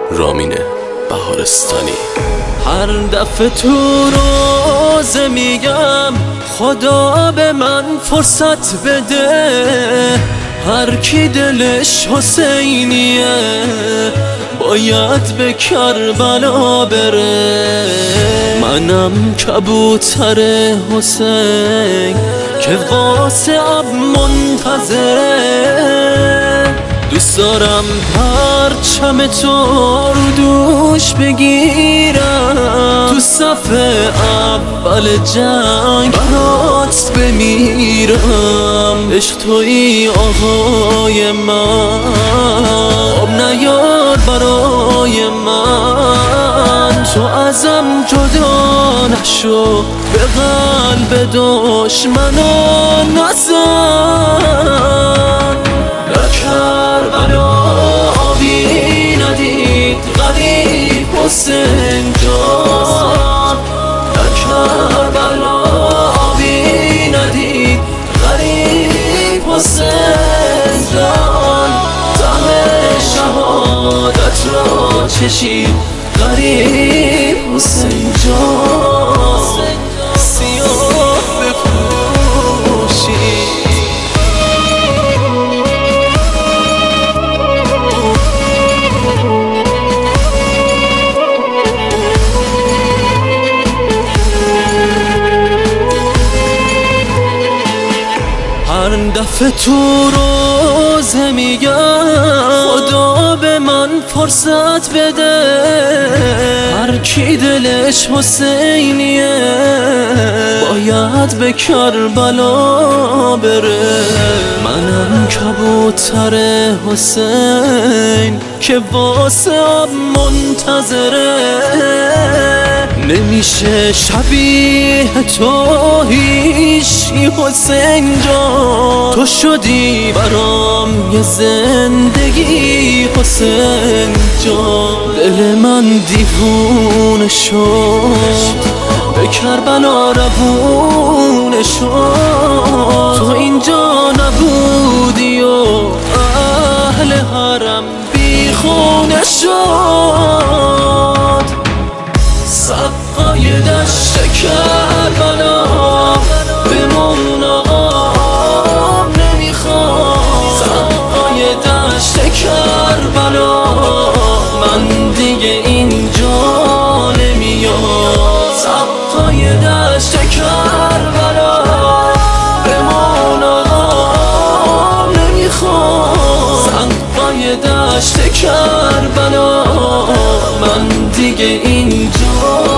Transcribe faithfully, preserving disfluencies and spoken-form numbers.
رامین بهارستانی. هر دفعه تو روزه میگم خدا به من فرصت بده، هر کی دلش حسینیه باید به کربلا بره. منم کبوتر حسین که واسه اب منتظره، دوست دارم پرچم تو رو دوش بگیرم، تو صف اول جنگ برات بمیرم. عشق تویی آقای من، آب نیار برای من، تو ازم جدا نشو، به قلب دشمنا نزن. در کربلا آبی ندید غریب حسین جان، در کربلا آبی ندید غریب حسین جان، ته شهادت را چشید غریب حسین جان، سیاه بپوشید. هر دفعه تو روزه میگم خدا به من فرصت بده، هر کی دلش حسینیه باید به کربلا بره. منم کبوتر حسین که واسه اب منتظره، نمیشه شبیه تو هیچی حسین جان، تو شدی برام یه زندگی حسین جان. دل من دیوونه شد به کربلا روونه شد، تو اینجا نبودی و اهل حرم بی خونه شد. صفای دشت کربلا بمون آقا نمیخوام، صفای دشت کربلا من دیگه اینجا نمیام، صفای دشت کربلا بمون آقا نمیخوام، صفای دشت کربلا من دیگه اینجا